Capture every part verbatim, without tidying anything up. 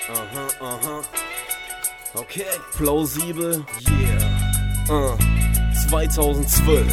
Aha, aha. Okay. Plausibel. Yeah. Uh. zweitausendzwölf.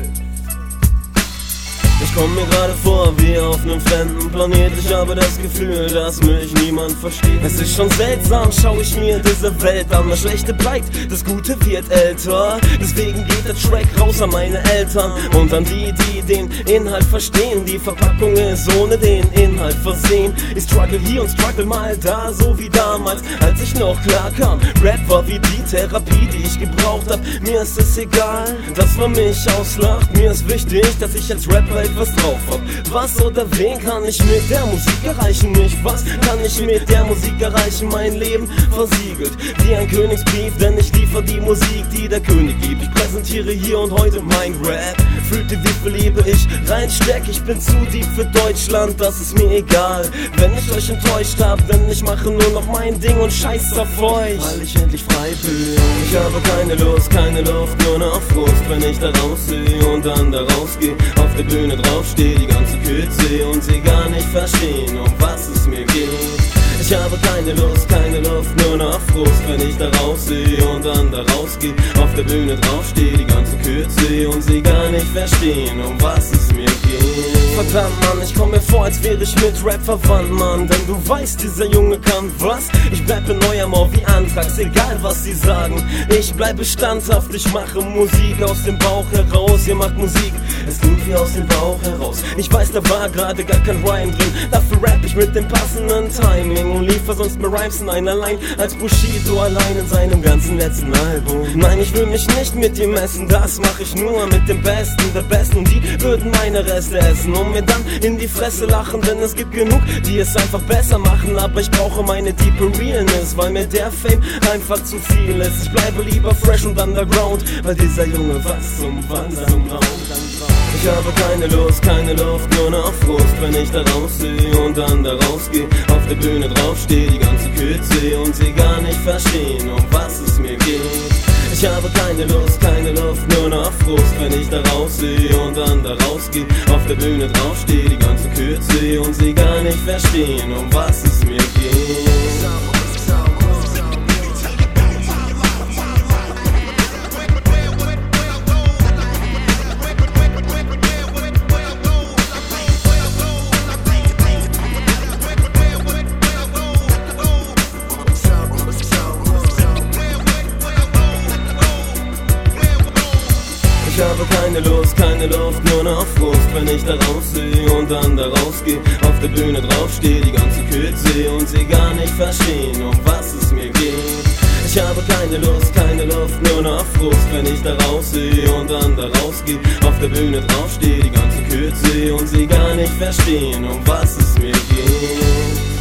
Ich komm mir gerade vor wie auf nem fremden Planet. Ich habe das Gefühl, dass mich niemand versteht. Es ist schon seltsam, schau ich mir diese Welt an. Das Schlechte bleibt, das Gute wird älter. Deswegen geht der Track raus an meine Eltern und an die, die den Inhalt verstehen. Die Verpackung ist ohne den Inhalt versehen. Ich struggle hier und struggle mal da, so wie damals, als ich noch klar kam. Rap war wie die Therapie, die ich gebraucht hab. Mir ist es egal, dass man mich auslacht. Mir ist wichtig, dass ich als Rapper was drauf hab. Was oder wen kann ich mit der Musik erreichen? Nicht was kann ich mit der Musik erreichen? Mein Leben versiegelt wie ein Königsbrief, denn ich liefer die Musik, die der König gibt. Ich präsentiere hier und heute mein Rap. Fühlt ihr, wie viel Liebe ich reinsteck? Ich bin zu deep für Deutschland, das ist mir egal. Wenn ich euch enttäuscht hab, denn ich mache nur noch mein Ding und scheiß auf euch, weil ich endlich frei bin. Ich habe keine Lust, keine Luft, nur noch Frust, wenn ich da raussehe und dann da rausgeh, auf der Bühne draufstehe, die ganze Kürze und sie gar nicht verstehen, um was es mir geht. Ich habe keine Lust, keine Luft, nur noch Frust, wenn ich da raussehe und dann da rausgeh, auf der Bühne draufstehe, die ganze Kürze und sie gar nicht verstehen, um was es mir geht. Verdammt, Mann, ich komm mir vor, als wäre ich mit Rap verwandt, Mann, denn du weißt, dieser Junge kann was. Ich bleib in neuer Mau wie Anthrax, egal was sie sagen. Ich bleibe standhaft, ich mache Musik aus dem Bauch heraus. Ihr macht Musik, es klingt wie aus dem Bauch heraus. Ich weiß, da war gerade gar kein Rhyme drin, dafür rap ich mit dem passenden Timing und liefer sonst mehr Rhymes in einer Line als Bushido allein in seinem ganzen letzten Album. Nein, ich will mich nicht mit ihm messen, das mach ich nur mit dem Besten der Besten. Die würden meine Reste essen und mir dann in die Fresse lachen, denn es gibt genug, die es einfach besser machen. Aber ich brauche meine diepe Realness, weil mir der Fame einfach zu viel ist. Ich bleibe lieber fresh und underground, weil dieser Junge was zum Wandern braucht. Ich habe keine Lust, keine Luft, nur noch Frust, wenn ich da raussehe und dann da rausgeh, auf der Bühne draufstehe, die ganze Kürze und sie gar nicht verstehen, um was es mir geht. Ich habe keine Lust, keine Luft, nur noch Frust, wenn ich da raussehe und dann da rausgeh, auf der Bühne draufstehe, die ganze Kürze und sie gar nicht verstehen, um was es mir geht. Ich habe keine Lust, keine Luft, nur noch Frust, wenn ich da raussehe und dann da rausgeh, auf der Bühne draufstehe, die ganze Kürze und sie gar nicht verstehen, um was es mir geht. Ich habe keine Lust, keine Luft, nur noch Frust, wenn ich da raussehe und dann da rausgeh, auf der Bühne draufstehe, die ganze Kürze und sie gar nicht verstehen, um was es mir geht.